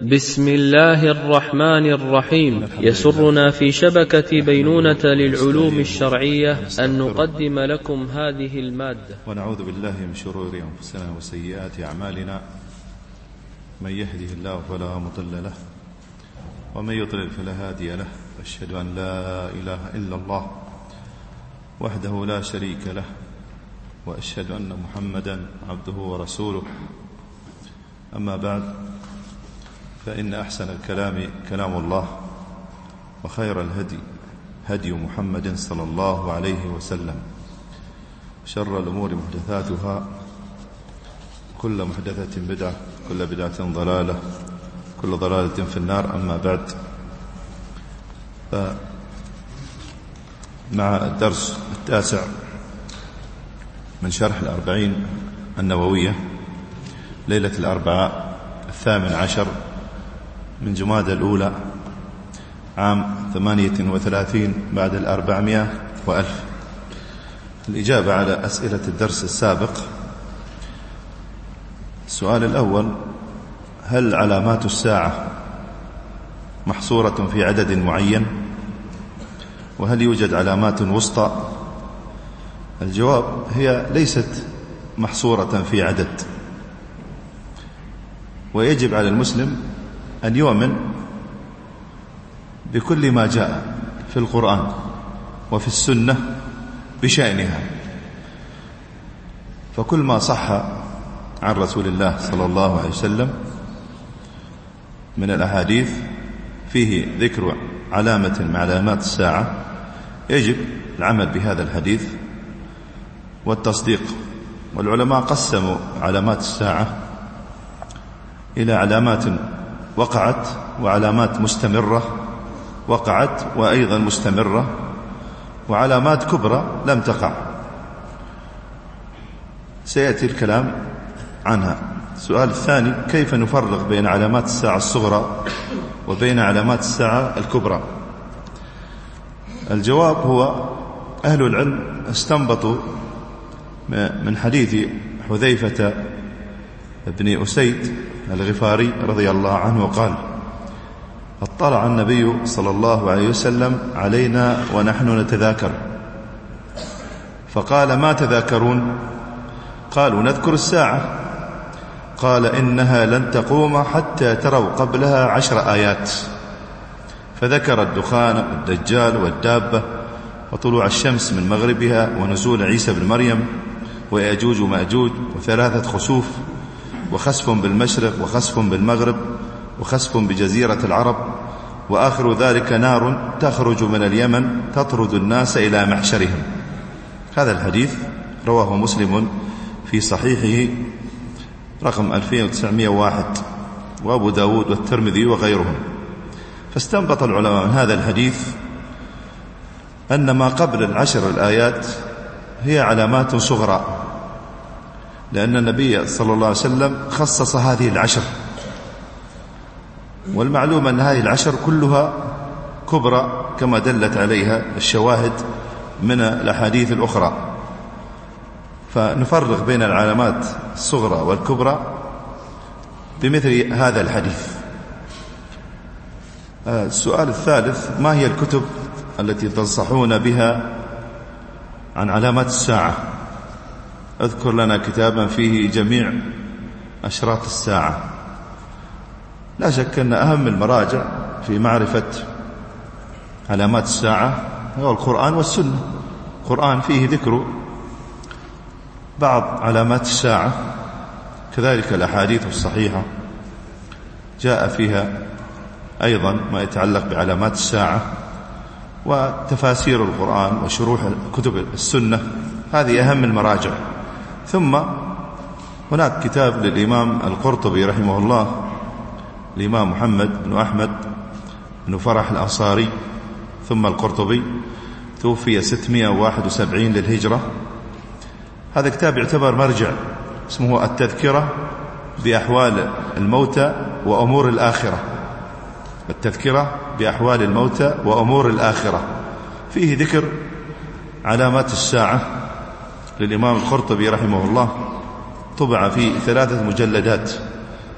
بسم الله الرحمن الرحيم. يسرنا في شبكة بينونة للعلوم الشرعية أن نقدم لكم هذه المادة. ونعوذ بالله من شرور أنفسنا وسيئات أعمالنا، من يهده الله فلا مضل له ومن يضلل فلا هادي له، أشهد أن لا إله إلا الله وحده لا شريك له، وأشهد أن محمدا عبده ورسوله. أما بعد، فإن أحسن الكلام كلام الله، وخير الهدي هدي محمد صلى الله عليه وسلم، شر الأمور محدثاتها، كل محدثة بدعة، كل بدعة ضلالة، كل ضلالة في النار. أما بعد، مع الدرس التاسع من شرح الأربعين النووية، ليلة الأربعاء 18 من جمادى الأولى عام 38 بعد 400 وألف. الإجابة على أسئلة الدرس السابق. السؤال الأول: هل علامات الساعة محصورة في عدد معين؟ وهل يوجد علامات وسطى؟ الجواب: هي ليست محصورة في عدد، ويجب على المسلم أن يؤمن بكل ما جاء في القرآن وفي السنة بشأنها، فكل ما صح عن رسول الله صلى الله عليه وسلم من الأحاديث فيه ذكر علامة من علامات الساعة، يجب العمل بهذا الحديث والتصديق. والعلماء قسموا علامات الساعة إلى علامات وقعت، وعلامات مستمرة وقعت وأيضا مستمرة، وعلامات كبرى لم تقع، سيأتي الكلام عنها. السؤال الثاني: كيف نفرق بين علامات الساعة الصغرى وبين علامات الساعة الكبرى؟ الجواب هو: أهل العلم استنبطوا من حديث حذيفة بن أسيد الغفاري رضي الله عنه قال: اطلع النبي صلى الله عليه وسلم علينا ونحن نتذاكر، فقال: ما تذاكرون؟ قالوا: نذكر الساعة. قال: إنها لن تقوم حتى تروا قبلها 10 آيات، فذكر الدخان والدجال والدابة وطلوع الشمس من مغربها ونزول عيسى بن مريم ويأجوج ومأجوج و3 خسوف، وخسف بالمشرق وخسف بالمغرب وخسف بجزيرة العرب، وآخر ذلك نار تخرج من اليمن تطرد الناس إلى محشرهم. هذا الحديث رواه مسلم في صحيحه رقم 2901، وأبو داود والترمذي وغيرهم. فاستنبط العلماء من هذا الحديث أن ما قبل 10 الآيات هي علامات صغرى، لأن النبي صلى الله عليه وسلم خصص هذه 10، والمعلوم أن هذه 10 كلها كبرى كما دلت عليها الشواهد من الأحاديث الأخرى، فنفرق بين العلامات الصغرى والكبرى بمثل هذا الحديث. السؤال الثالث: ما هي الكتب التي تنصحون بها عن علامات الساعة؟ اذكر لنا كتابا فيه جميع أشراط الساعة. لا شك أن أهم المراجع في معرفة علامات الساعة هو القرآن والسنة. القرآن فيه ذكر بعض علامات الساعة، كذلك الأحاديث الصحيحة جاء فيها أيضا ما يتعلق بعلامات الساعة، وتفاسير القرآن وشروح كتب السنة، هذه أهم المراجع. ثم هناك كتاب للإمام القرطبي رحمه الله، الإمام محمد بن أحمد بن فرح الأنصاري ثم القرطبي، توفي 671 للهجرة. هذا كتاب يعتبر مرجع، اسمه التذكرة بأحوال الموتى وأمور الآخرة. التذكرة بأحوال الموتى وأمور الآخرة، فيه ذكر علامات الساعة للإمام القرطبي رحمه الله، طبع في 3 مجلدات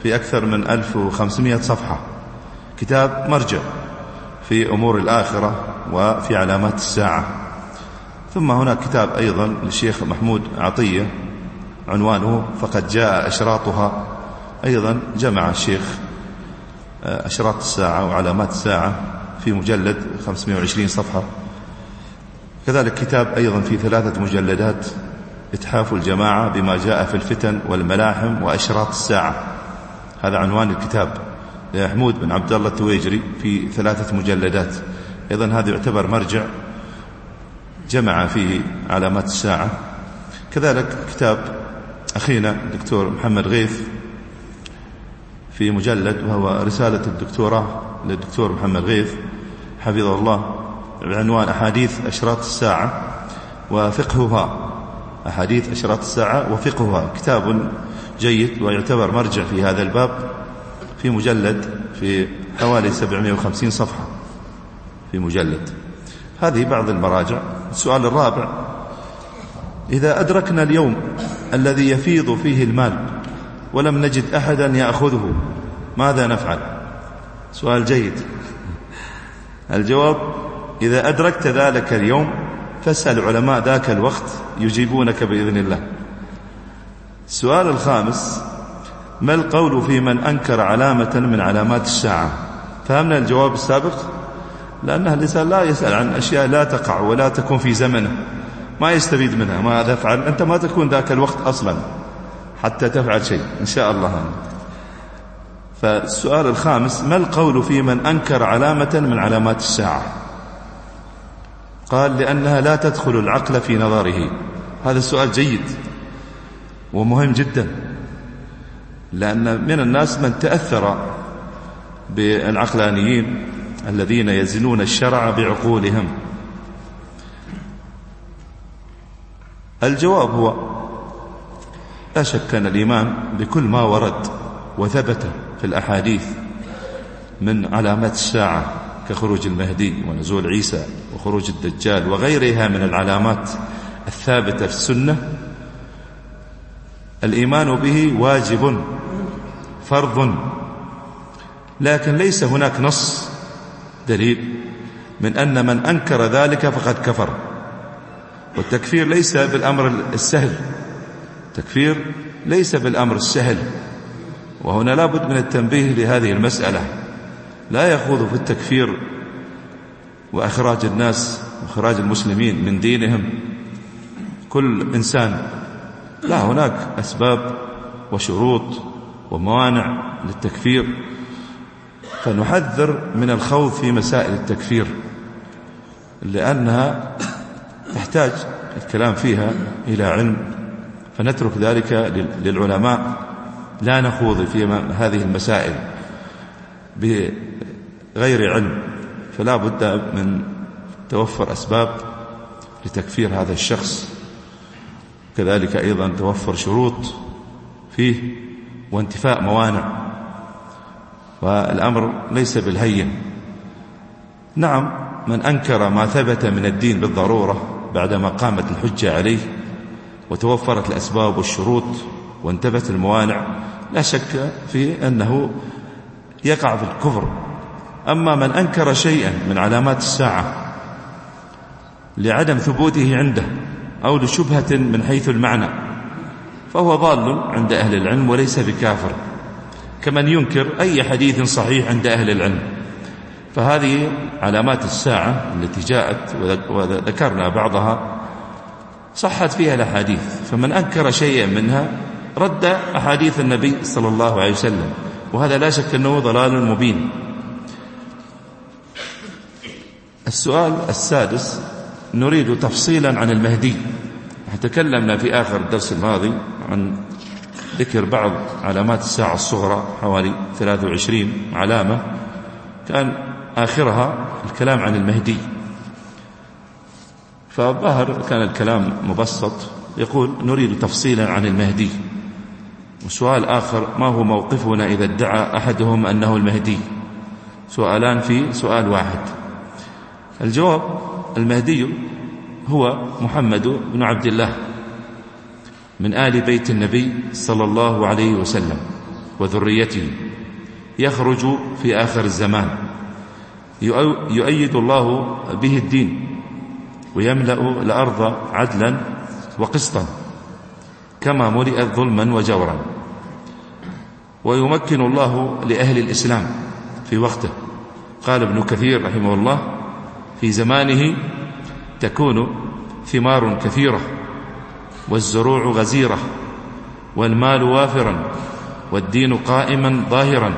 في أكثر من 1500 صفحة، كتاب مرجع في أمور الآخرة وفي علامات الساعة. ثم هناك كتاب أيضا للشيخ محمود عطية عنوانه فقد جاء أشراطها، أيضا جمع الشيخ أشراط الساعة وعلامات الساعة في مجلد 520 صفحة. كذلك كتاب أيضا في 3 مجلدات إتحاف الجماعة بما جاء في الفتن والملاحم وأشراط الساعة، هذا عنوان الكتاب لمحمود بن عبد الله التويجري في 3 مجلدات. أيضا هذا يعتبر مرجع جمع فيه علامات الساعة. كذلك كتاب أخينا الدكتور محمد غيث في مجلد، وهو رسالة الدكتوراه للدكتور محمد غيث حفظه الله بعنوان أحاديث أشراط الساعة وفقهها، أحاديث أشراط الساعة وفقهها، كتاب جيد ويعتبر مرجع في هذا الباب، في مجلد في حوالي 750 صفحة في مجلد. هذه بعض المراجع. السؤال الرابع: إذا أدركنا اليوم الذي يفيض فيه المال ولم نجد أحدا يأخذه ماذا نفعل؟ سؤال جيد. الجواب: إذا أدركت ذلك اليوم فاسأل علماء ذاك الوقت يجيبونك بإذن الله. السؤال الخامس: ما القول في من أنكر علامة من علامات الساعة؟ فهمنا الجواب السابق، لأنه الإنسان لا يسأل عن أشياء لا تقع ولا تكون في زمنه، ما يستفيد منها. ماذا أفعل؟ أنت ما تكون ذاك الوقت أصلا حتى تفعل شيء إن شاء الله. فالسؤال الخامس: ما القول في من أنكر علامة من علامات الساعة؟ قال: لأنها لا تدخل العقل في نظره. هذا السؤال جيد ومهم جدا، لأن من الناس من تأثر بالعقلانيين الذين يزنون الشرع بعقولهم. الجواب هو: لا شك أن الإيمان بكل ما ورد وثبت في الأحاديث من علامات الساعة كخروج المهدي ونزول عيسى وخروج الدجال وغيرها من العلامات الثابتة في السنة، الإيمان به واجب فرض، لكن ليس هناك نص دليل من أن من أنكر ذلك فقد كفر. والتكفير ليس بالأمر السهل، التكفير ليس بالأمر السهل، وهنا لابد من التنبيه لهذه المسألة. لا يخوض في التكفير وإخراج الناس وإخراج المسلمين من دينهم كل إنسان، لا، هناك أسباب وشروط وموانع للتكفير، فنحذر من الخوض في مسائل التكفير لأنها تحتاج الكلام فيها إلى علم، فنترك ذلك للعلماء، لا نخوض في هذه المسائل بغير علم. فلا بد من توفر أسباب لتكفير هذا الشخص، كذلك أيضا توفر شروط فيه وانتفاء موانع، والأمر ليس بالهين. نعم، من أنكر ما ثبت من الدين بالضرورة بعدما قامت الحجة عليه وتوفرت الأسباب والشروط وانتبت الموانع، لا شك في أنه يقع في الكفر. أما من أنكر شيئا من علامات الساعة لعدم ثبوته عنده أو لشبهة من حيث المعنى فهو ضال عند أهل العلم وليس بكافر، كمن ينكر أي حديث صحيح عند أهل العلم. فهذه علامات الساعة التي جاءت وذكرنا بعضها صحت فيها الأحاديث، فمن أنكر شيئا منها رد أحاديث النبي صلى الله عليه وسلم، وهذا لا شك أنه ضلال مبين. السؤال السادس: نريد تفصيلا عن المهدي. تكلمنا في آخر الدرس الماضي عن ذكر بعض علامات الساعة الصغرى، حوالي 23 علامة، كان آخرها الكلام عن المهدي. فالظاهر كان الكلام مبسط، يقول: نريد تفصيلا عن المهدي. وسؤال آخر: ما هو موقفنا إذا ادعى أحدهم أنه المهدي؟ سؤالان في سؤال واحد. الجواب: المهدي هو محمد بن عبد الله من آل بيت النبي صلى الله عليه وسلم، وذريته، يخرج في آخر الزمان يؤيد الله به الدين، ويملأ الأرض عدلا وقسطا كما ملئت ظلما وجورا، ويمكن الله لأهل الإسلام في وقته. قال ابن كثير رحمه الله: في زمانه تكون ثمار كثيرة، والزروع غزيرة، والمال وافرا، والدين قائما ظاهرا،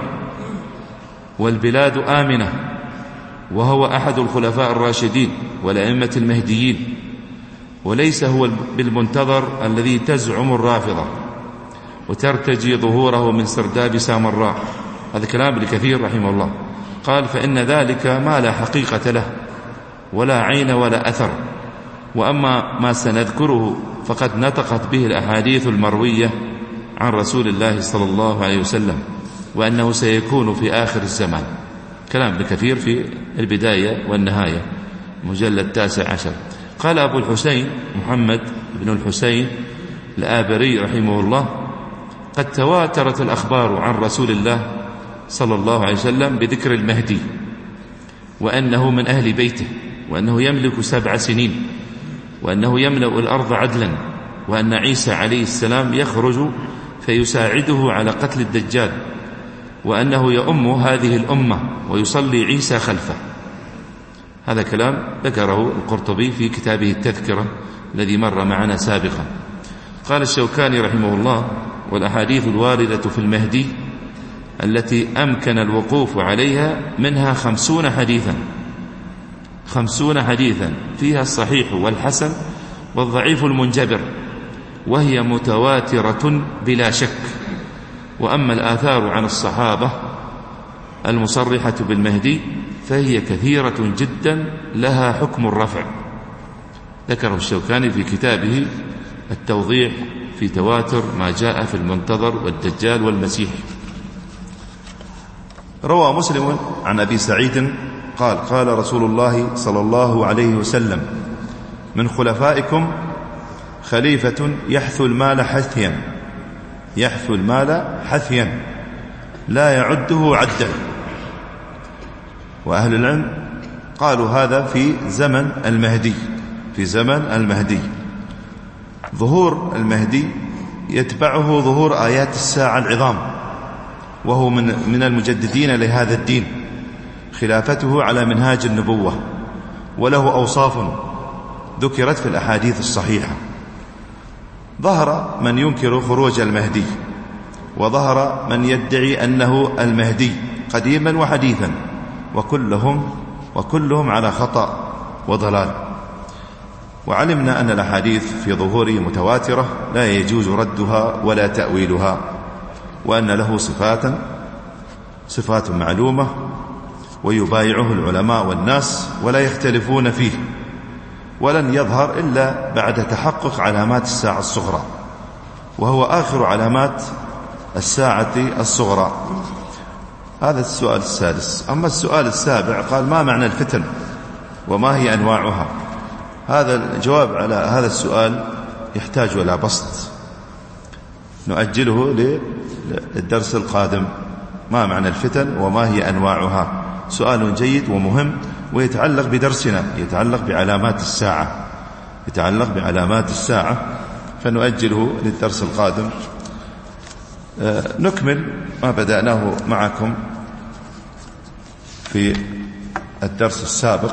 والبلاد آمنة، وهو أحد الخلفاء الراشدين والأئمة المهديين، وليس هو بالمنتظر الذي تزعم الرافضة وترتجي ظهوره من سرداب سامراء. هذا كلام ابن كثير رحمه الله. قال: فإن ذلك ما لا حقيقة له ولا عين ولا أثر، وأما ما سنذكره فقد نطقت به الأحاديث المروية عن رسول الله صلى الله عليه وسلم، وأنه سيكون في آخر الزمان. كلام ابن كثير في البداية والنهاية، مجلد 19. قال أبو الحسين محمد بن الحسين الآبري رحمه الله: قد تواترت الأخبار عن رسول الله صلى الله عليه وسلم بذكر المهدي، وأنه من أهل بيته، وأنه يملك 7 سنين، وأنه يملأ الأرض عدلا، وأن عيسى عليه السلام يخرج فيساعده على قتل الدجال، وأنه يؤم هذه الأمة ويصلي عيسى خلفه. هذا كلام ذكره القرطبي في كتابه التذكرة الذي مر معنا سابقا. قال الشوكاني رحمه الله: والأحاديث الواردة في المهدي التي أمكن الوقوف عليها منها 50 حديثا، 50 حديثا فيها الصحيح والحسن والضعيف المنجبر، وهي متواترة بلا شك. وأما الآثار عن الصحابة المصرحة بالمهدي فهي كثيرة جدا لها حكم الرفع. ذكره الشوكاني في كتابه التوضيح في تواتر ما جاء في المنتظر والدجال والمسيح. روى مسلم عن أبي سعيد قال: قال رسول الله صلى الله عليه وسلم: من خلفائكم خليفة يحثو المال حثيا، يحثو المال حثيا لا يعده عدا. وأهل العلم قالوا هذا في زمن المهدي، في زمن المهدي. ظهور المهدي يتبعه ظهور آيات الساعة العظام، وهو من المجددين لهذا الدين، خلافته على منهاج النبوة، وله أوصاف ذكرت في الأحاديث الصحيحة. ظهر من ينكر خروج المهدي، وظهر من يدعي أنه المهدي قديما وحديثا، وكلهم على خطأ وضلال. وعلمنا أن الأحاديث في ظهوره متواترة لا يجوز ردها ولا تأويلها، وأن له صفات معلومة ويبايعه العلماء والناس ولا يختلفون فيه، ولن يظهر إلا بعد تحقق علامات الساعة الصغرى، وهو آخر علامات الساعة الصغرى. هذا السؤال السادس. أما السؤال السابع قال: ما معنى الفتن وما هي أنواعها؟ هذا الجواب على هذا السؤال يحتاج إلى بسط، نؤجله للدرس القادم. ما معنى الفتن وما هي أنواعها؟ سؤال جيد ومهم، ويتعلق بدرسنا، يتعلق بعلامات الساعة، يتعلق بعلامات الساعة، فنؤجله للدرس القادم. نكمل ما بدأناه معكم في الدرس السابق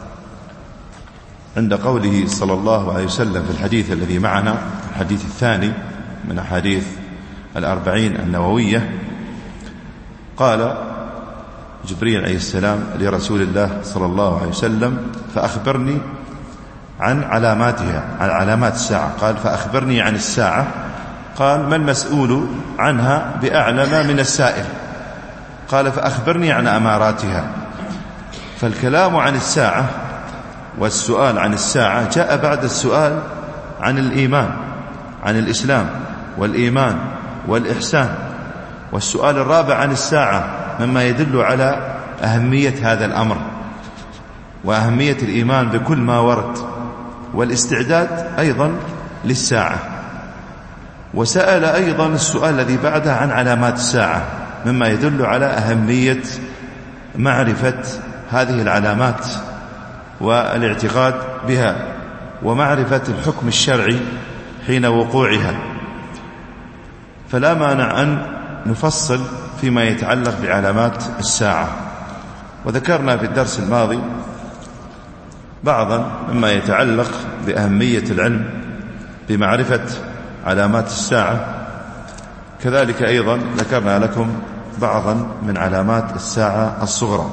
عند قوله صلى الله عليه وسلم في الحديث الذي معنا، الحديث الثاني من أحاديث 40 النووية. قال جبريل عليه السلام لرسول الله صلى الله عليه وسلم: فأخبرني عن علاماتها، عن علامات الساعة. قال: فأخبرني عن الساعة. قال: ما المسؤول عنها بأعلم من السائل؟ قال: فأخبرني عن أماراتها. فالكلام عن الساعة والسؤال عن الساعة جاء بعد السؤال عن الإيمان، عن الإسلام والإيمان والإحسان. والسؤال الرابع عن الساعة مما يدل على أهمية هذا الأمر وأهمية الإيمان بكل ما ورد، والاستعداد أيضا للساعة. وسأل أيضا السؤال الذي بعده عن علامات الساعة، مما يدل على أهمية معرفة هذه العلامات والاعتقاد بها ومعرفة الحكم الشرعي حين وقوعها. فلا مانع أن نفصل فيما يتعلق بعلامات الساعة. وذكرنا في الدرس الماضي بعضا مما يتعلق بأهمية العلم بمعرفة علامات الساعة. كذلك أيضا ذكرنا لكم بعضا من علامات الساعة الصغرى.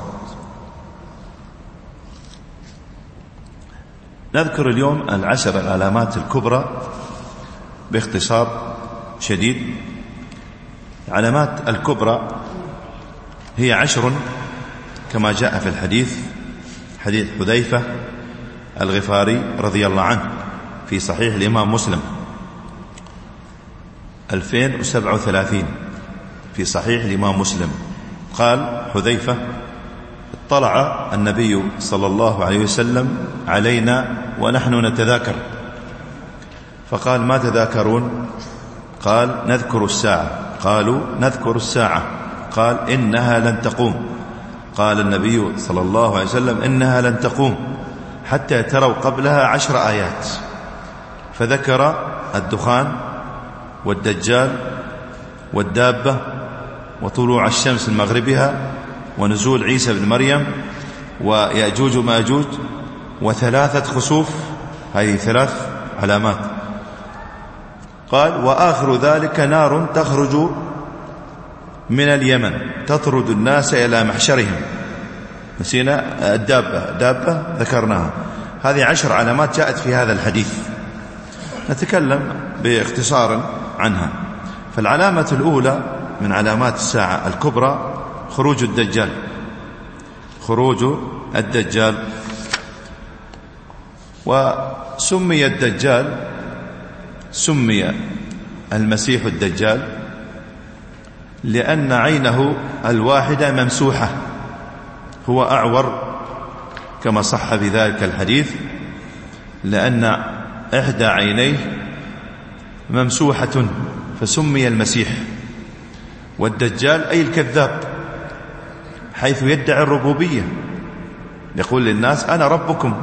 نذكر اليوم 10 العلامات الكبرى باختصار شديد. العلامات الكبرى هي 10 كما جاء في الحديث، حديث حذيفة الغفاري رضي الله عنه في صحيح الإمام مسلم 2037 في صحيح الإمام مسلم. قال حذيفة: اطلع النبي صلى الله عليه وسلم علينا ونحن نتذاكر، فقال: ما تذاكرون؟ قال: نذكر الساعة. قالوا: نذكر الساعة. قال: إنها لن تقوم. قال النبي صلى الله عليه وسلم: إنها لن تقوم حتى تروا قبلها 10 آيات. فذكر الدخان والدجال والدابة وطلوع الشمس من مغربها ونزول عيسى بن مريم ويأجوج وماجوج و3 خسوف. هذه 3 علامات. قال: وآخر ذلك نار تخرج من اليمن تطرد الناس إلى محشرهم. نسينا الدابة ذكرناها. هذه 10 علامات جاءت في هذا الحديث، نتكلم باختصار عنها. فالعلامة الأولى من علامات الساعة الكبرى خروج الدجال. خروج الدجال. وسمي الدجال، سمي المسيح الدجال لأن عينه الواحدة ممسوحة، هو أعور كما صح في ذلك الحديث، لأن إحدى عينيه ممسوحة فسمي المسيح. والدجال أي الكذاب، حيث يدعي الربوبية، يقول للناس: أنا ربكم.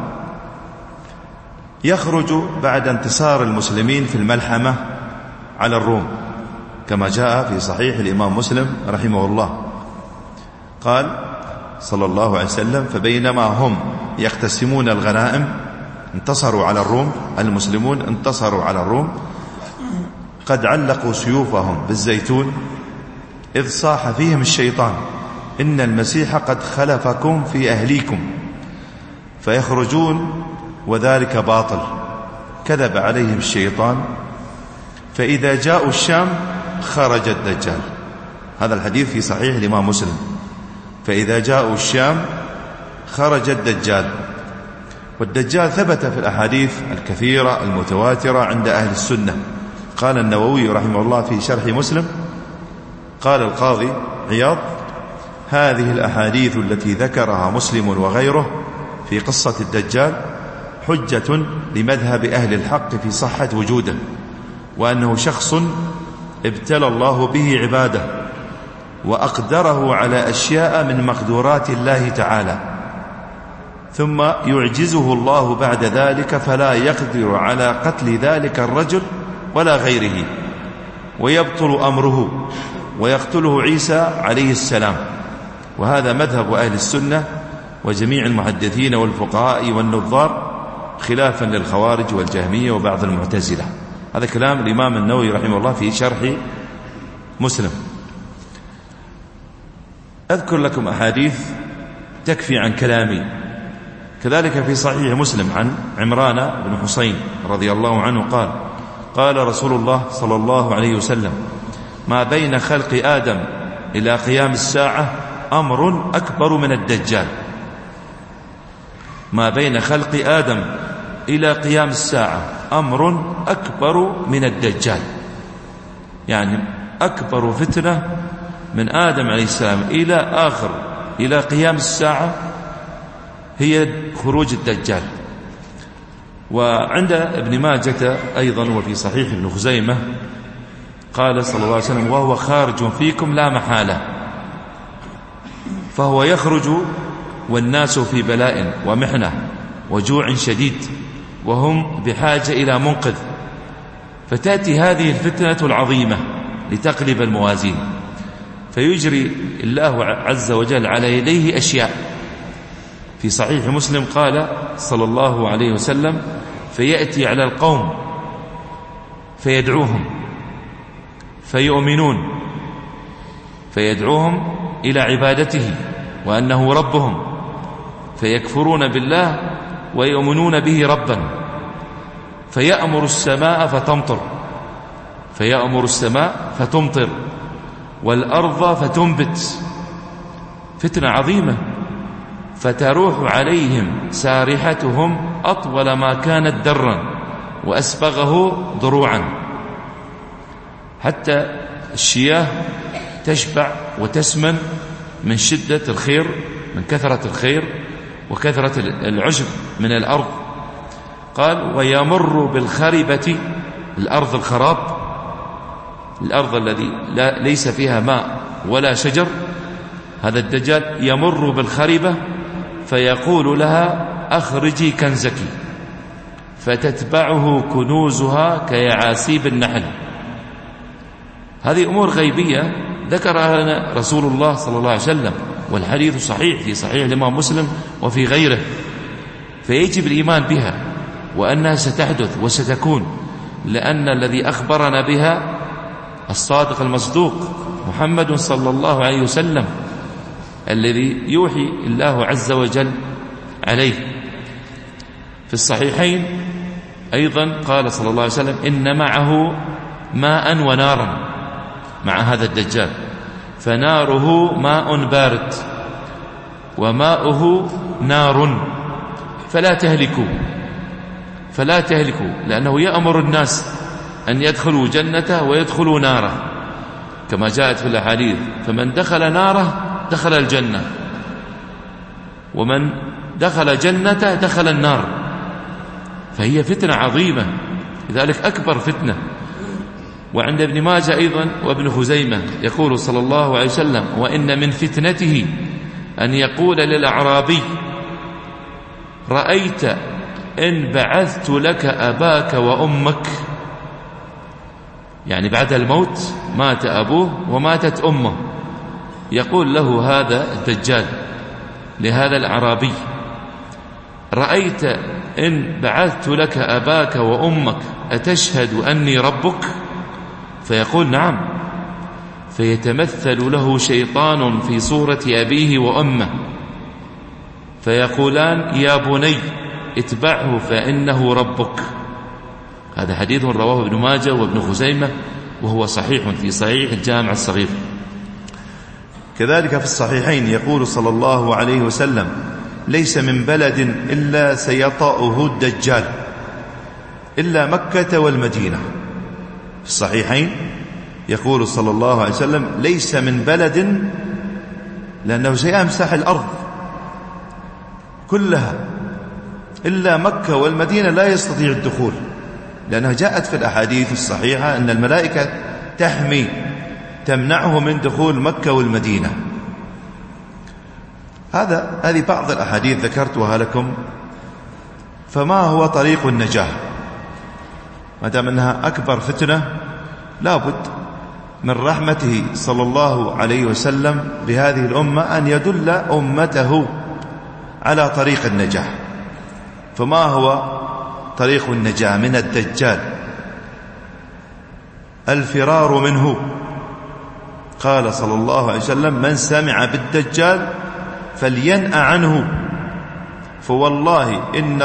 يخرج بعد انتصار المسلمين في الملحمة على الروم كما جاء في صحيح الإمام مسلم رحمه الله. قال صلى الله عليه وسلم: فبينما هم يقتسمون الغنائم، انتصروا على الروم، المسلمون انتصروا على الروم، قد علقوا سيوفهم بالزيتون، إذ صاح فيهم الشيطان: إن المسيح قد خلفكم في أهليكم. فيخرجون وذلك باطل، كذب عليهم الشيطان. فإذا جاءوا الشام خرج الدجال. هذا الحديث في صحيح الإمام مسلم. فإذا جاءوا الشام خرج الدجال. والدجال ثبت في الأحاديث الكثيرة المتواترة عند أهل السنة. قال النووي رحمه الله في شرح مسلم، قال القاضي عياض: هذه الأحاديث التي ذكرها مسلم وغيره في قصة الدجال حجة لمذهب أهل الحق في صحة وجوده، وأنه شخص ابتلى الله به عباده وأقدره على أشياء من مقدورات الله تعالى، ثم يعجزه الله بعد ذلك فلا يقدر على قتل ذلك الرجل ولا غيره، ويبطل أمره ويقتله عيسى عليه السلام. وهذا مذهب أهل السنة وجميع المحدثين والفقهاء والنظار، خلافا للخوارج والجهمية وبعض المعتزلة. هذا كلام الإمام النووي رحمه الله في شرح مسلم. أذكر لكم أحاديث تكفي عن كلامي. كذلك في صحيح مسلم عن عمران بن حسين رضي الله عنه قال: قال رسول الله صلى الله عليه وسلم: ما بين خلق آدم إلى قيام الساعة أمر أكبر من الدجال. ما بين خلق آدم إلى قيام الساعة أمر أكبر من الدجال، يعني أكبر فتنة من آدم عليه السلام إلى قيام الساعة هي خروج الدجال. وعند ابن ماجة أيضا وفي صحيح ابن خزيمة قال صلى الله عليه وسلم: وهو خارج فيكم لا محالة. فهو يخرج والناس في بلاء ومحنة وجوع شديد، وهم بحاجة إلى منقذ، فتأتي هذه الفتنة العظيمة لتقلب الموازين، فيجري الله عز وجل على يديه أشياء. في صحيح مسلم قال صلى الله عليه وسلم: فيأتي على القوم فيدعوهم فيؤمنون، فيدعوهم إلى عبادته وأنه ربهم، فيكفرون بالله ويؤمنون به ربا، فيأمر السماء فتمطر، فيأمر السماء فتمطر، والأرض فتنبت. فتنة عظيمة، فتروح عليهم سارحتهم أطول ما كانت درا وأسبغه ضروعا، حتى الشياه تشبع وتسمن من شدة الخير، من كثرة الخير وكثرة العشب من الأرض. قال: ويمر بالخربة، الأرض الخراب، الأرض الذي ليس فيها ماء ولا شجر، هذا الدجال يمر بالخربة فيقول لها: أخرجي كنزك، فتتبعه كنوزها كيعاسيب النحل. هذه أمور غيبية ذكرها لنا رسول الله صلى الله عليه وسلم، والحديث صحيح في صحيح الإمام مسلم وفي غيره، فيجب الإيمان بها وأنها ستحدث وستكون، لأن الذي أخبرنا بها الصادق المصدوق محمد صلى الله عليه وسلم، الذي يوحي الله عز وجل عليه. في الصحيحين أيضا قال صلى الله عليه وسلم: إن معه ماء ونارا، مع هذا الدجال، فناره ماء بارد وماؤه نار، فلا تهلكوا، لأنه يأمر الناس أن يدخلوا جنته ويدخلوا ناره، كما جاءت في الأحاديث: فمن دخل ناره دخل الجنة، ومن دخل جنته دخل النار. فهي فتنة عظيمة، لذلك أكبر فتنة. وعند ابن ماجه أيضا وابن خزيمة يقول صلى الله عليه وسلم: وإن من فتنته أن يقول للأعرابي: رأيت إن بعثت لك أباك وأمك، يعني بعد الموت مات أبوه وماتت أمه، يقول له هذا الدجال لهذا الأعرابي: رأيت إن بعثت لك أباك وأمك أتشهد أني ربك؟ فيقول: نعم. فيتمثل له شيطان في صورة أبيه وأمه، فيقولان: يا بني اتبعه فإنه ربك. هذا حديث رواه ابن ماجه وابن خزيمة، وهو صحيح في صحيح الجامع الصغير. كذلك في الصحيحين يقول صلى الله عليه وسلم: ليس من بلد إلا سيطأه الدجال إلا مكة والمدينة. في الصحيحين يقول صلى الله عليه وسلم: ليس من بلد، لأنه سيمسح الأرض كلها، إلا مكة والمدينة لا يستطيع الدخول، لأنها جاءت في الأحاديث الصحيحة أن الملائكة تحمي تمنعه من دخول مكة والمدينة. هذه بعض الأحاديث ذكرتها لكم. فما هو طريق النجاة؟ ما دام أنها أكبر فتنة، لابد من رحمته صلى الله عليه وسلم بهذه الأمة أن يدل أمته على طريق النجاة. فما هو طريق النجاة من الدجال؟ الفرار منه. قال صلى الله عليه وسلم: من سمع بالدجال فلينأ عنه، فوالله إن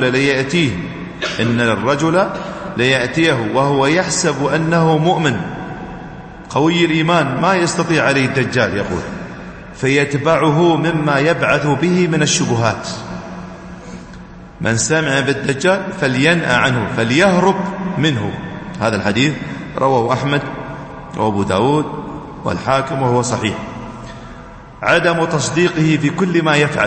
الرجل ليأتيه وهو يحسب أنه مؤمن قوي الإيمان ما يستطيع عليه الدجال، يقول: فيتبعه مما يبعث به من الشبهات. من سمع بالدجال فلينأ عنه، فليهرب منه. هذا الحديث رواه أحمد وأبو داود والحاكم وهو صحيح. عدم تصديقه في كل ما يفعل،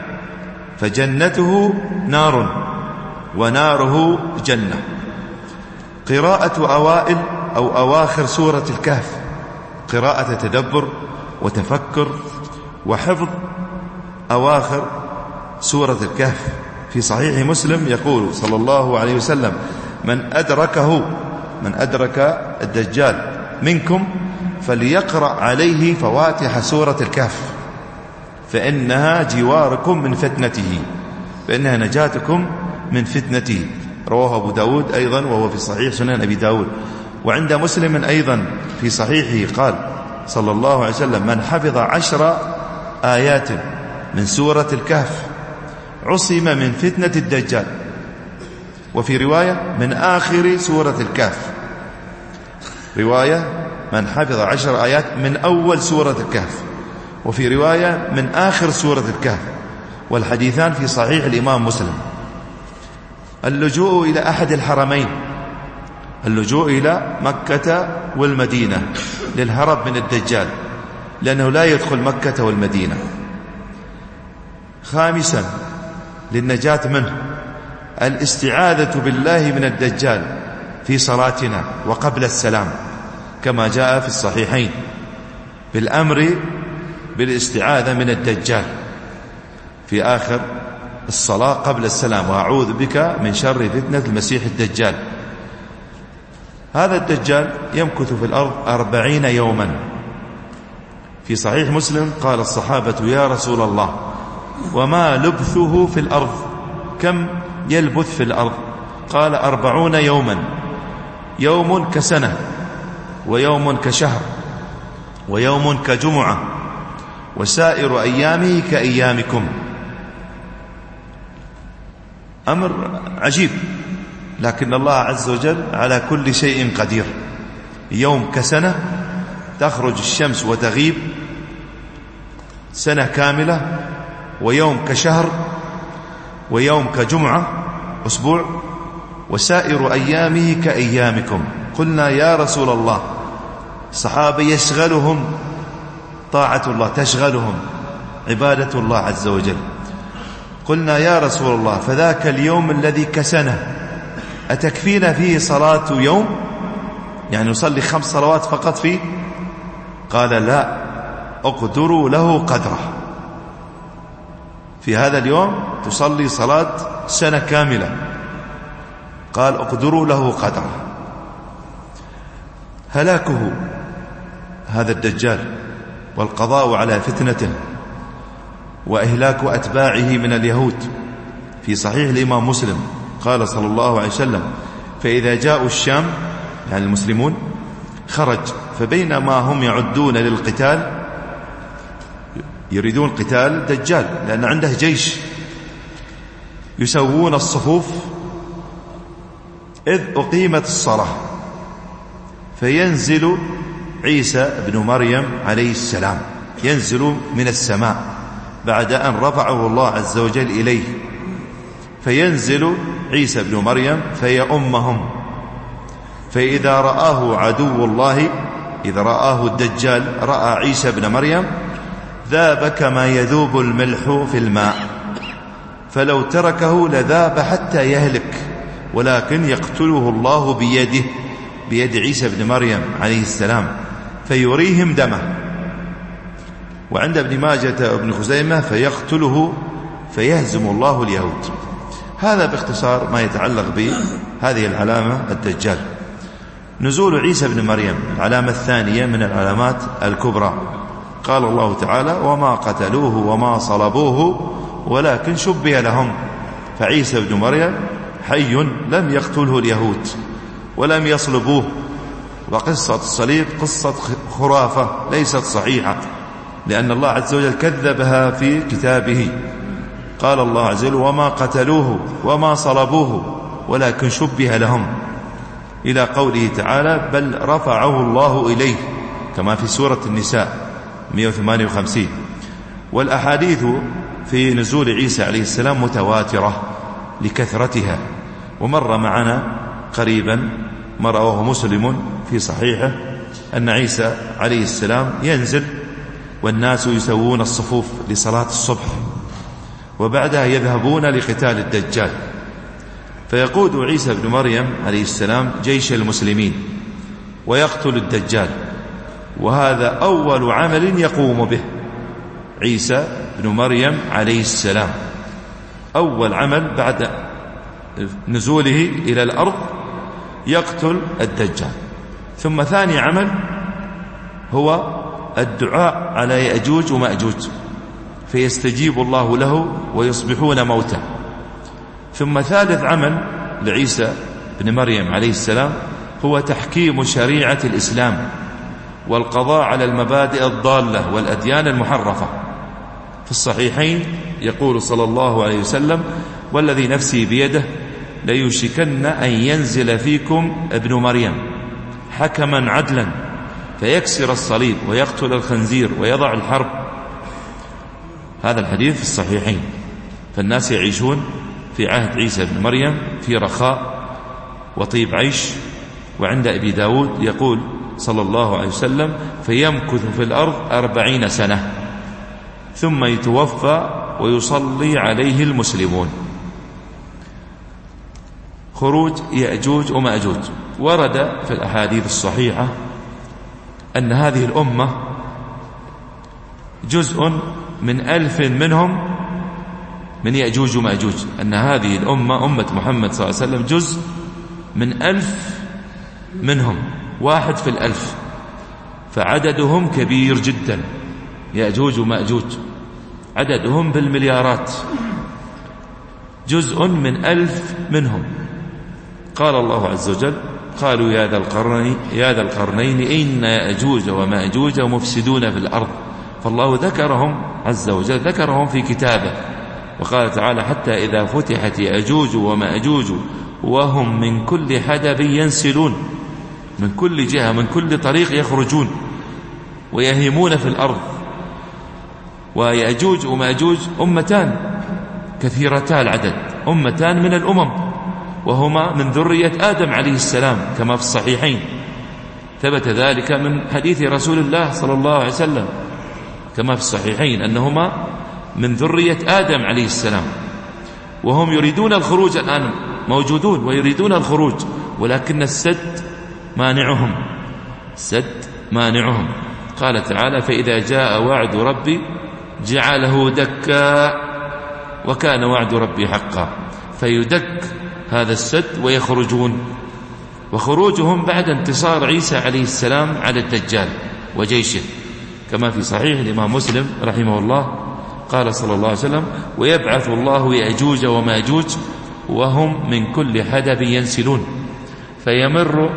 فجنته نار وناره جنة. قراءة أوائل أو أواخر سورة الكهف، قراءة تدبر وتفكر وحفظ أواخر سورة الكهف. في صحيح مسلم يقول صلى الله عليه وسلم: من أدرك الدجال منكم فليقرأ عليه فواتح سورة الكهف، فإنها جواركم من فتنته، فإنها نجاتكم من فتنته. رواه أبو داود أيضا، وهو في صحيح سنن أبي داود. وعند مسلم أيضا في صحيحه قال صلى الله عليه وسلم: من حفظ 10 آيات من سورة الكهف عصم من فتنة الدجال. وفي رواية: من آخر سورة الكهف. رواية: من حفظ 10 آيات من أول سورة الكهف. وفي رواية: من آخر سورة الكهف. والحديثان في صحيح الإمام مسلم. اللجوء إلى أحد الحرمين، اللجوء إلى مكة والمدينة للهرب من الدجال، لأنه لا يدخل مكة والمدينة. خامسا للنجاة منه الاستعاذة بالله من الدجال في صلاتنا وقبل السلام، كما جاء في الصحيحين بالأمر بالاستعاذة من الدجال في آخر الصلاة قبل السلام: وأعوذ بك من شر فتنة المسيح الدجال. هذا الدجال يمكث في الأرض 40 يوما. في صحيح مسلم قال الصحابة: يا رسول الله، وما لبثه في الأرض؟ كم يلبث في الأرض؟ قال: 40 يوما، يوم كسنة، ويوم كشهر، ويوم كجمعة، وسائر أيامه كأيامكم. أمر عجيب، لكن الله عز وجل على كل شيء قدير. يوم كسنة، تخرج الشمس وتغيب سنة كاملة، ويوم كشهر، ويوم كجمعة أسبوع، وسائر أيامه كأيامكم. قلنا: يا رسول الله، الصحابة يشغلهم طاعة الله، تشغلهم عبادة الله عز وجل. قلنا: يا رسول الله، فذاك اليوم الذي كسنه أتكفينا فيه صلاة يوم؟ يعني نصلي 5 صلوات فقط فيه؟ قال: لا، اقدروا له قدره. في هذا اليوم تصلي صلاة سنة كاملة. قال: اقدروا له قدره. هلاكه هذا الدجال والقضاء على فتنته وإهلاك أتباعه من اليهود. في صحيح الإمام مسلم قال صلى الله عليه وسلم: فإذا جاءوا الشام، يعني المسلمون، خرج، فبينما هم يعدون للقتال، يريدون قتال الدجال لأن عنده جيش، يسوون الصفوف، إذ أقيمت الصلاة، فينزل عيسى بن مريم عليه السلام، ينزل من السماء بعد أن رفعه الله عز وجل إليه، فينزل عيسى بن مريم فيؤمهم. فإذا رآه عدو الله، إذا رآه الدجال، رأى عيسى بن مريم، ذاب كما يذوب الملح في الماء، فلو تركه لذاب حتى يهلك، ولكن يقتله الله بيده، بيد عيسى بن مريم عليه السلام، فيريهم دمه. وعند ابن ماجة وابن خزيمة: فيقتله فيهزم الله اليهود. هذا باختصار ما يتعلق بهذه العلامة الدجال. نزول عيسى بن مريم، العلامة الثانية من العلامات الكبرى. قال الله تعالى: وما قتلوه وما صلبوه ولكن شبه لهم. فعيسى بن مريم حي لم يقتله اليهود ولم يصلبوه. وقصة الصليب قصة خرافة ليست صحيحة، لأن الله عز وجل كذبها في كتابه. قال الله عز وجل: وما قتلوه وما صلبوه ولكن شبه لهم، إلى قوله تعالى: بل رفعه الله إليه، كما في سورة النساء 158. والأحاديث في نزول عيسى عليه السلام متواترة لكثرتها. ومر معنا قريبا ما رواه مسلم في صحيحه أن عيسى عليه السلام ينزل والناس يسوون الصفوف لصلاة الصبح، وبعدها يذهبون لقتال الدجال، فيقود عيسى بن مريم عليه السلام جيش المسلمين، ويقتل الدجال، وهذا أول عمل يقوم به عيسى بن مريم عليه السلام. أول عمل بعد نزوله إلى الأرض يقتل الدجال. ثم ثاني عمل هو الدعاء على يأجوج ومأجوج فيستجيب الله له ويصبحون موتى. ثم ثالث عمل لعيسى بن مريم عليه السلام هو تحكيم شريعة الإسلام والقضاء على المبادئ الضالة والأديان المحرفة. في الصحيحين يقول صلى الله عليه وسلم: والذي نفسي بيده ليوشكن أن ينزل فيكم ابن مريم حكما عدلا فيكسر الصليب ويقتل الخنزير ويضع الحرب. هذا الحديث في الصحيحين. فالناس يعيشون في عهد عيسى بن مريم في رخاء وطيب عيش. وعند أبي داود يقول صلى الله عليه وسلم: فيمكث في الأرض 40 سنة ثم يتوفى ويصلي عليه المسلمون. خروج يأجوج ومأجوج. ورد في الأحاديث الصحيحة أن هذه الأمة جزء من 1000 منهم من يأجوج ومأجوج، أن هذه الأمة أمة محمد صلى الله عليه وسلم جزء من 1000 منهم، 1 في 1000، فعددهم كبير جدا. يأجوج ومأجوج عددهم بالمليارات، جزء من 1000 منهم. قال الله عز وجل: قالوا يا ذا القرنين إن يأجوج ومأجوج مفسدون في الأرض. فالله ذكرهم عز وجل، ذكرهم في كتابه، وقال تعالى: حتى إذا فتحت يأجوج ومأجوج وهم من كل حدب ينسلون، من كل جهة من كل طريق يخرجون ويهيمون في الأرض. ويأجوج ومأجوج أمتان كثيرتا العدد، أمتان من الأمم، وهما من ذرية آدم عليه السلام كما في الصحيحين. ثبت ذلك من حديث رسول الله صلى الله عليه وسلم كما في الصحيحين أنهما من ذرية آدم عليه السلام، وهم يريدون الخروج الآن، موجودون ويريدون الخروج، ولكن السد مانعهم، السد مانعهم. قال تعالى: فإذا جاء وعد ربي جعله دكا وكان وعد ربي حقا. فيدك هذا السد ويخرجون، وخروجهم بعد انتصار عيسى عليه السلام على الدجال وجيشه، كما في صحيح الإمام مسلم رحمه الله قال صلى الله عليه وسلم: ويبعث الله يأجوج وماجوج وهم من كل حدب ينسلون، فيمر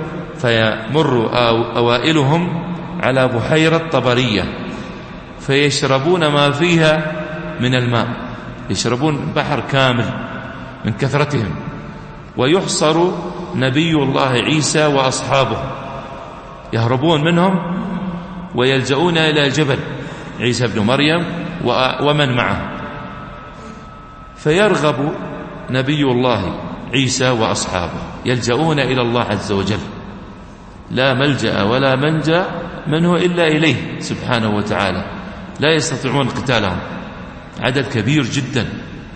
أوائلهم على بحيرة طبرية فيشربون ما فيها من الماء، يشربون بحر كامل من كثرتهم. ويحصر نبي الله عيسى وأصحابه، يهربون منهم ويلجؤون إلى الجبل، عيسى بن مريم ومن معه. فيرغب نبي الله عيسى وأصحابه، يلجؤون إلى الله عز وجل، لا ملجأ ولا منجا منه إلا إليه سبحانه وتعالى، لا يستطيعون قتالهم، عدد كبير جدا.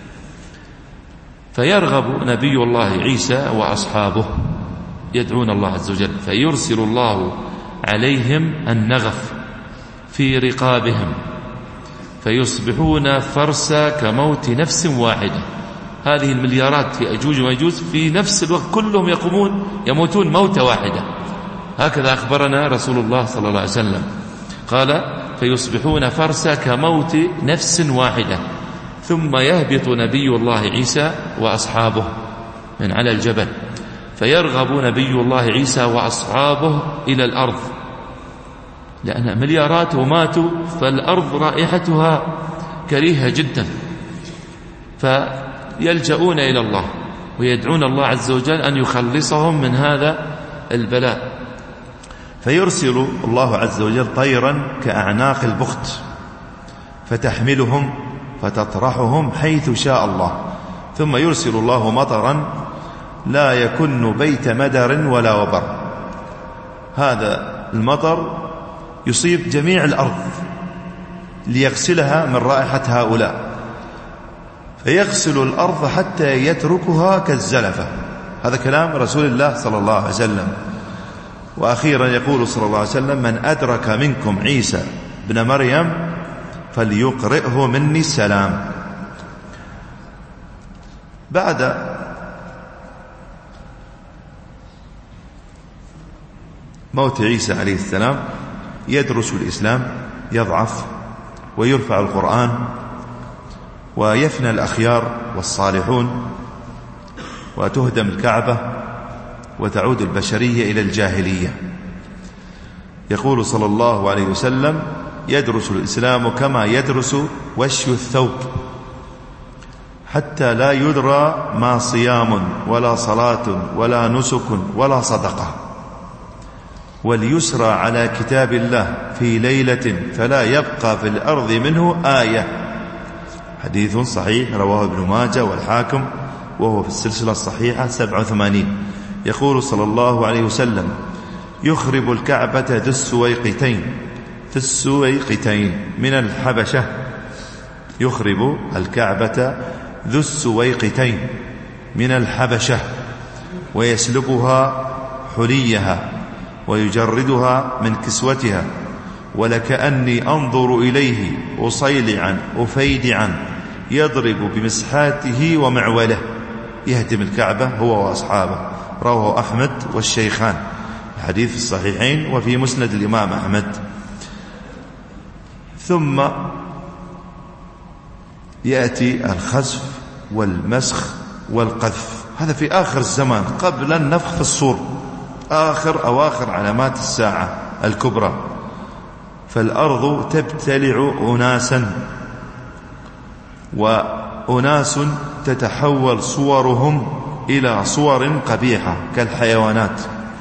فيرغب نبي الله عيسى وأصحابه يدعون الله عز وجل، فيرسل الله عليهم النغف في رقابهم فيصبحون فرسا كموت نفس واحدة. هذه المليارات في أجوج ومأجوج في نفس الوقت كلهم يموتون موتة واحدة. هكذا أخبرنا رسول الله صلى الله عليه وسلم، قال: فيصبحون فرسا كموت نفس واحدة. ثم يهبط نبي الله عيسى وأصحابه من على الجبل، فيرغب نبي الله عيسى وأصحابه إلى الأرض، لأن مليارات وماتوا، فالأرض رائحتها كريهة جدا، فيلجؤون إلى الله ويدعون الله عز وجل أن يخلصهم من هذا البلاء. فيرسل الله عز وجل طيرا كأعناق البخت فتحملهم فتطرحهم حيث شاء الله، ثم يرسل الله مطرا لا يكن بيت مدر ولا وبر. هذا المطر يصيب جميع الأرض ليغسلها من رائحة هؤلاء، فيغسل الأرض حتى يتركها كالزلفة. هذا كلام رسول الله صلى الله عليه وسلم. وأخيرا يقول صلى الله عليه وسلم: من أدرك منكم عيسى بن مريم فليقرئه مني السلام. بعد موت عيسى عليه السلام يدرس الإسلام، يضعف ويرفع القرآن ويفنى الأخيار والصالحون وتهدم الكعبة وتعود البشرية إلى الجاهلية. يقول صلى الله عليه وسلم: يدرس الإسلام كما يدرس وشي الثوب، حتى لا يدرى ما صيام ولا صلاة ولا نسك ولا صدقة، وليسرى على كتاب الله في ليلة فلا يبقى في الأرض منه آية. حديث صحيح رواه ابن ماجه والحاكم وهو في السلسلة الصحيحة 87. يقول صلى الله عليه وسلم: يخرب الكعبة ذو السويقتين من الحبشة. يخرب الكعبة ذو السويقتين من الحبشة ويسلبها حليها ويجردها من كسوتها، ولكأني أنظر إليه أصيلعا أفيدعا يضرب بمسحاته ومعوله، يهدم الكعبة هو وأصحابه. رواه أحمد والشيخان، الحديث الصحيحين وفي مسند الإمام أحمد. ثم يأتي الخسف والمسخ والقذف، هذا في آخر الزمان قبل النفخ في الصور، أواخر علامات الساعة الكبرى. فالأرض تبتلع أناسا، وأناس تتحول صورهم إلى صور قبيحة كالحيوانات،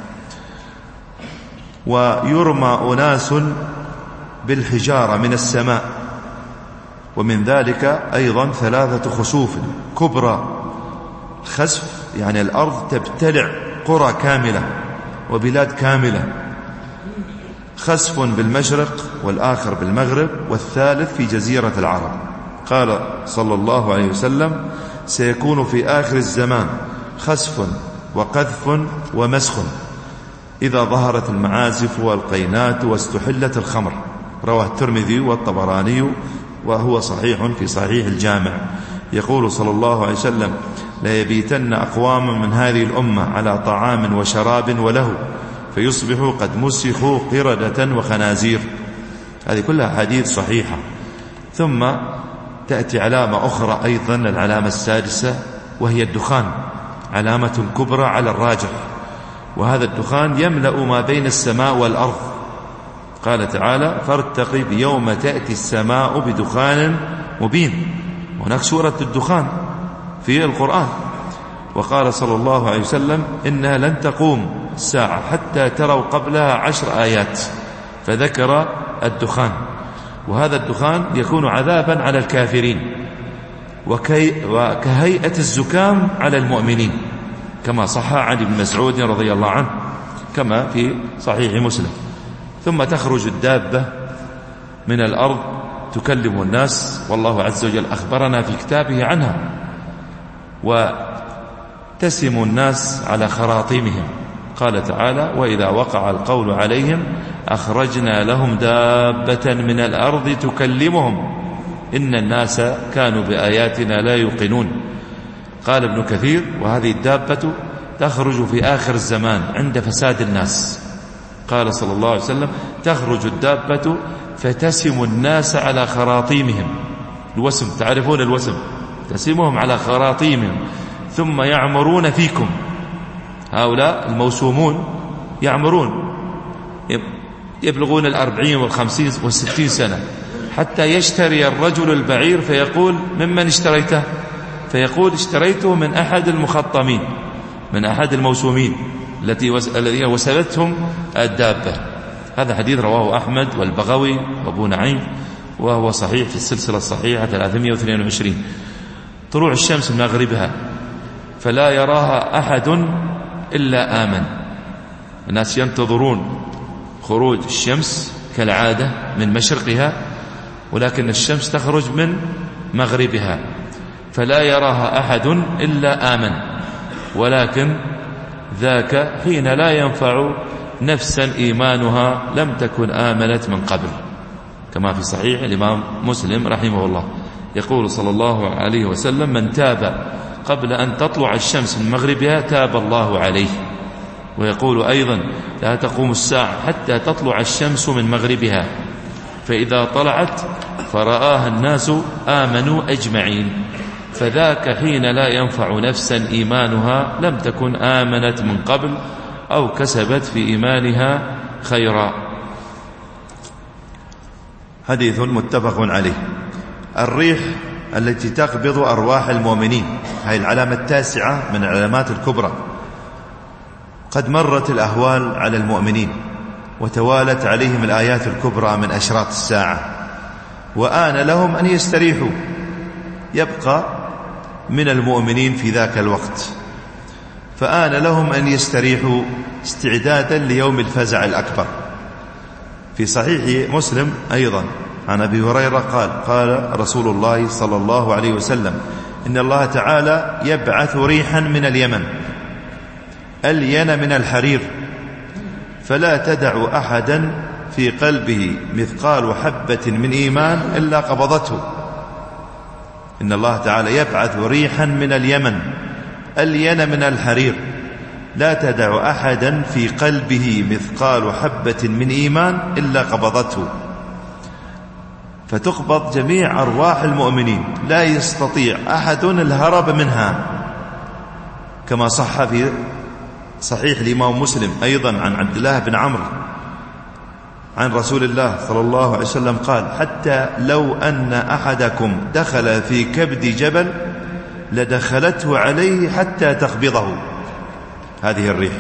ويرمى أناس بالحجارة من السماء. ومن ذلك أيضا 3 خسوف كبرى. خسف يعني الأرض تبتلع قرى كاملة وبلاد كاملة. خسف بالمشرق والآخر بالمغرب والثالث في جزيرة العرب. قال صلى الله عليه وسلم: سيكون في آخر الزمان خسف وقذف ومسخ، إذا ظهرت المعازف والقينات واستحلت الخمر. رواه الترمذي والطبراني وهو صحيح في صحيح الجامع. يقول صلى الله عليه وسلم: لا يبيتن أقوام من هذه الأمة على طعام وشراب وله فيصبحوا قد مسخوا قردة وخنازير. هذه كلها حديث صحيحة. ثم تأتي علامة أخرى أيضا، العلامة السادسة، وهي الدخان، علامة كبرى على الراجح. وهذا الدخان يملأ ما بين السماء والأرض. قال تعالى: فارتقب يوم تأتي السماء بدخان مبين. هناك سورة الدخان في القرآن. وقال صلى الله عليه وسلم: إنها لن تقوم الساعة حتى تروا قبلها 10 آيات، فذكر الدخان. وهذا الدخان يكون عذابا على الكافرين وكهيئة الزكام على المؤمنين، كما صح عن ابن مسعود رضي الله عنه كما في صحيح مسلم. ثم تخرج الدابة من الأرض تكلم الناس، والله عز وجل أخبرنا في كتابه عنها. وتسم الناس على خراطيمهم. قال تعالى: وإذا وقع القول عليهم أخرجنا لهم دابة من الأرض تكلمهم إن الناس كانوا بآياتنا لا يوقنون. قال ابن كثير: وهذه الدابة تخرج في آخر الزمان عند فساد الناس. قال صلى الله عليه وسلم: تخرج الدابة فتسم الناس على خراطيمهم. الوسم، تعرفون الوسم، تسمهم على خراطيمهم، ثم يعمرون فيكم. هؤلاء الموسومون يعمرون، يبلغون 40 و50 و60 سنة، حتى يشتري الرجل البعير فيقول: ممن اشتريته؟ فيقول: اشتريته من أحد المخطمين، من أحد الموسومين الذين وسلتهم الدابة. هذا حديث رواه أحمد والبغوي وابو نعيم، وهو صحيح في السلسلة الصحيحة 322. طلوع الشمس من مغربها فلا يراها أحد إلا آمن. الناس ينتظرون خروج الشمس كالعادة من مشرقها، ولكن الشمس تخرج من مغربها فلا يراها أحد إلا آمن. ولكن ذاك حين لا ينفع نفسا إيمانها لم تكن آمنت من قبل، كما في صحيح الإمام مسلم رحمه الله، يقول صلى الله عليه وسلم: من تاب قبل أن تطلع الشمس من مغربها تاب الله عليه. ويقول أيضا: لا تقوم الساعة حتى تطلع الشمس من مغربها، فإذا طلعت فرآها الناس آمنوا أجمعين، فذاك حين لا ينفع نفسا إيمانها لم تكن آمنت من قبل أو كسبت في إيمانها خيرا. حديث متفق عليه. الريح التي تقبض أرواح المؤمنين، هذه العلامة التاسعة من العلامات الكبرى. قد مرت الأهوال على المؤمنين وتوالت عليهم الآيات الكبرى من أشراط الساعة، وآن لهم أن يستريحوا. يبقى من المؤمنين في ذاك الوقت، فآن لهم أن يستريحوا استعدادا ليوم الفزع الأكبر. في صحيح مسلم أيضا عن أبي هريرة قال رسول الله صلى الله عليه وسلم: إن الله تعالى يبعث ريحا من اليمن ألين من الحرير، فلا تدع أحدا في قلبه مثقال حبة من إيمان إلا قبضته. إن الله تعالى يبعث ريحا من اليمن ألين من الحرير، لا تدع أحدا في قلبه مثقال حبة من إيمان إلا قبضته، فتقبض جميع أرواح المؤمنين، لا يستطيع أحد الهرب منها، كما صح في صحيح الإمام مسلم أيضا عن عبد الله بن عمرو عن رسول الله صلى الله عليه وسلم قال: حتى لو أن أحدكم دخل في كبد جبل لدخلته عليه حتى تقبضه هذه الريح.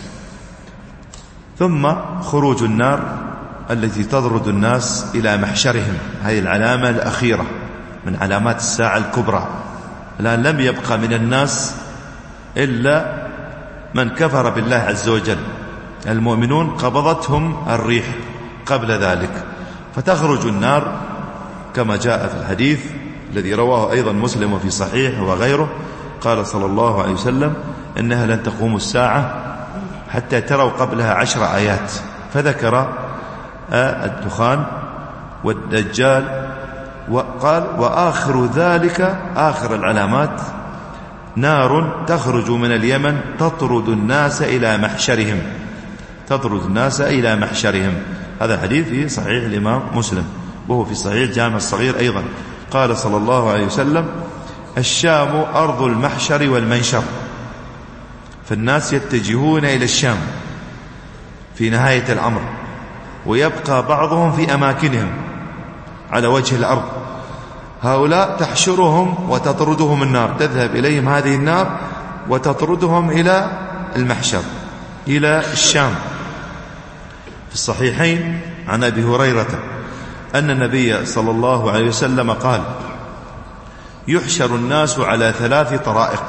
ثم خروج النار التي تطرد الناس إلى محشرهم، هذه العلامة الأخيرة من علامات الساعة الكبرى. الآن لم يبقى من الناس إلا من كفر بالله عز وجل، المؤمنون قبضتهم الريح قبل ذلك، فتخرج النار كما جاء في الحديث الذي رواه أيضا مسلم في صحيح وغيره، قال صلى الله عليه وسلم: إنها لن تقوم الساعة حتى تروا قبلها 10 آيات، فذكر الدخان والدجال، وقال: وآخر ذلك، آخر العلامات، نار تخرج من اليمن تطرد الناس إلى محشرهم، تطرد الناس إلى محشرهم. هذا الحديث في صحيح الإمام مسلم، وهو في صحيح الجامع الصغير أيضا. قال صلى الله عليه وسلم: الشام أرض المحشر والمنشر، فالناس يتجهون إلى الشام في نهاية الأمر، ويبقى بعضهم في أماكنهم على وجه الأرض. هؤلاء تحشرهم وتطردهم النار، تذهب إليهم هذه النار وتطردهم إلى المحشر، إلى الشام. في الصحيحين عن أبي هريرة أن النبي صلى الله عليه وسلم قال: يحشر الناس على 3 طرائق،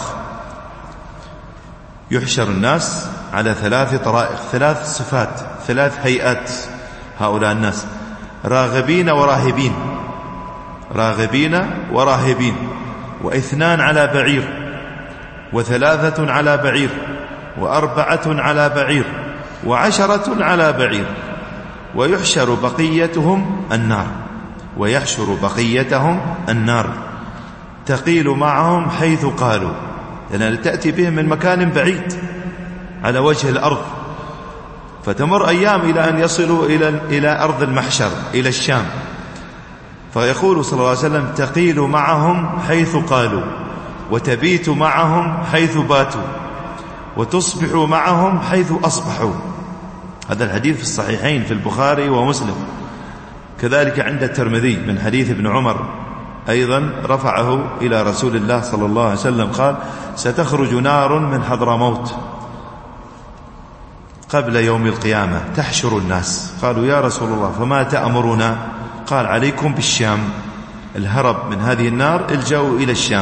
يحشر الناس على 3 طرائق، 3 صفات، 3 هيئات. هؤلاء الناس راغبين وراهبين، راغبين وراهبين، و2 على بعير، و3 على بعير، و4 على بعير، و10 على بعير، ويحشر بقيتهم النار، ويحشر بقيتهم النار، تقيل معهم حيث قالوا، لأن تأتي بهم من مكان بعيد على وجه الأرض، فتمر أيام إلى أن يصلوا إلى أرض المحشر، إلى الشام. فيقول صلى الله عليه وسلم: تقيل معهم حيث قالوا، وتبيت معهم حيث باتوا، وتصبح معهم حيث أصبحوا. هذا الحديث في الصحيحين في البخاري ومسلم، كذلك عند الترمذي من حديث ابن عمر أيضا رفعه إلى رسول الله صلى الله عليه وسلم قال: ستخرج نار من حضرموت قبل يوم القيامة تحشر الناس. قالوا: يا رسول الله فما تأمرنا؟ قال: عليكم بالشام، الهرب من هذه النار الجأوا إلى الشام.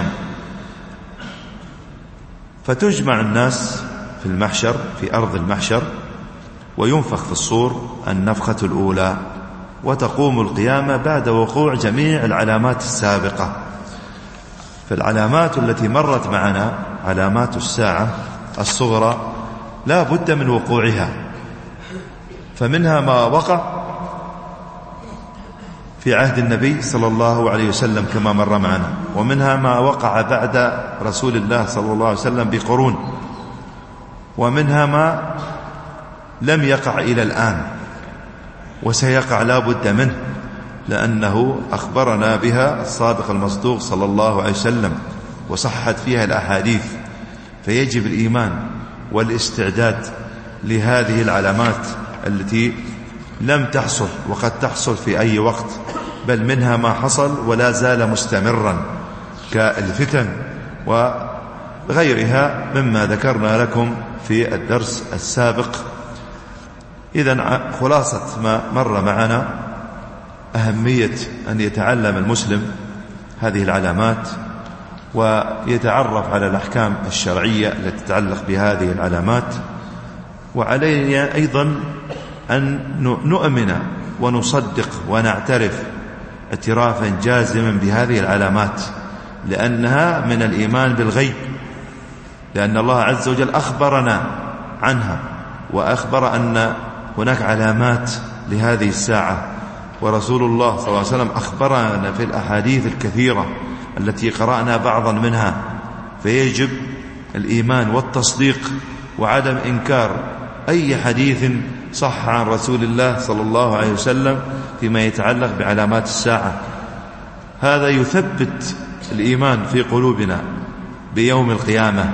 فتجمع الناس في المحشر، في أرض المحشر، وينفخ في الصور النفخة الأولى، وتقوم القيامة بعد وقوع جميع العلامات السابقة. فالعلامات التي مرت معنا علامات الساعة الصغرى لا بد من وقوعها، فمنها ما وقع في عهد النبي صلى الله عليه وسلم كما مر معنا، ومنها ما وقع بعد رسول الله صلى الله عليه وسلم بقرون، ومنها ما لم يقع إلى الآن وسيقع لا بد منه، لأنه أخبرنا بها الصادق المصدوق صلى الله عليه وسلم وصحت فيها الأحاديث. فيجب الإيمان والاستعداد لهذه العلامات التي لم تحصل وقد تحصل في أي وقت، بل منها ما حصل ولا زال مستمرا كالفتن وغيرها مما ذكرنا لكم في الدرس السابق. إذن خلاصة ما مر معنا أهمية أن يتعلم المسلم هذه العلامات ويتعرف على الأحكام الشرعية التي تتعلق بهذه العلامات، وعلينا أيضا أن نؤمن ونصدق ونعترف اعترافا جازما بهذه العلامات، لأنها من الإيمان بالغيب، لأن الله عز وجل أخبرنا عنها وأخبر أن هناك علامات لهذه الساعة، ورسول الله صلى الله عليه وسلم أخبرنا في الأحاديث الكثيرة التي قرأنا بعضا منها. فيجب الإيمان والتصديق وعدم إنكار أي حديث صح عن رسول الله صلى الله عليه وسلم فيما يتعلق بعلامات الساعة. هذا يثبت الإيمان في قلوبنا بيوم القيامة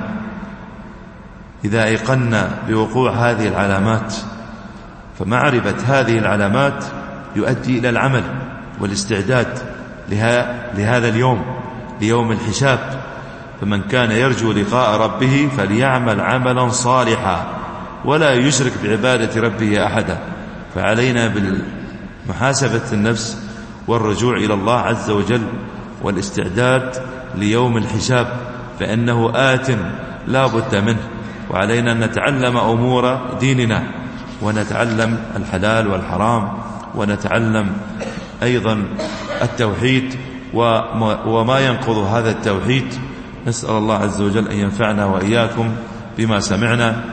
إذا أيقنا بوقوع هذه العلامات. فمعرفة هذه العلامات يؤدي إلى العمل والاستعداد لهذا اليوم، ليوم الحساب. فمن كان يرجو لقاء ربه فليعمل عملا صالحا ولا يشرك بعبادة ربه أحدا. فعلينا بمحاسبة النفس والرجوع إلى الله عز وجل والاستعداد ليوم الحساب، فإنه آت لا بد منه. وعلينا أن نتعلم أمور ديننا ونتعلم الحلال والحرام، ونتعلم أيضا التوحيد وما ينقض هذا التوحيد. نسأل الله عز وجل أن ينفعنا وإياكم بما سمعنا،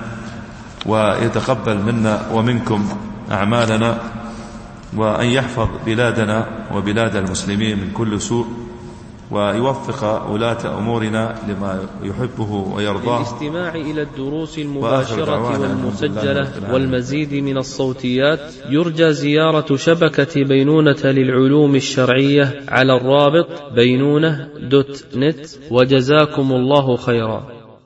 ويتقبل منا ومنكم أعمالنا، وأن يحفظ بلادنا وبلاد المسلمين من كل سوء، ويوفق ولاة أمورنا لما يحبه ويرضاه. للاستماع إلى الدروس المباشرة والمسجلة والمزيد من الصوتيات يرجى زيارة شبكة بينونة للعلوم الشرعية على الرابط بينونة.net. وجزاكم الله خيرا.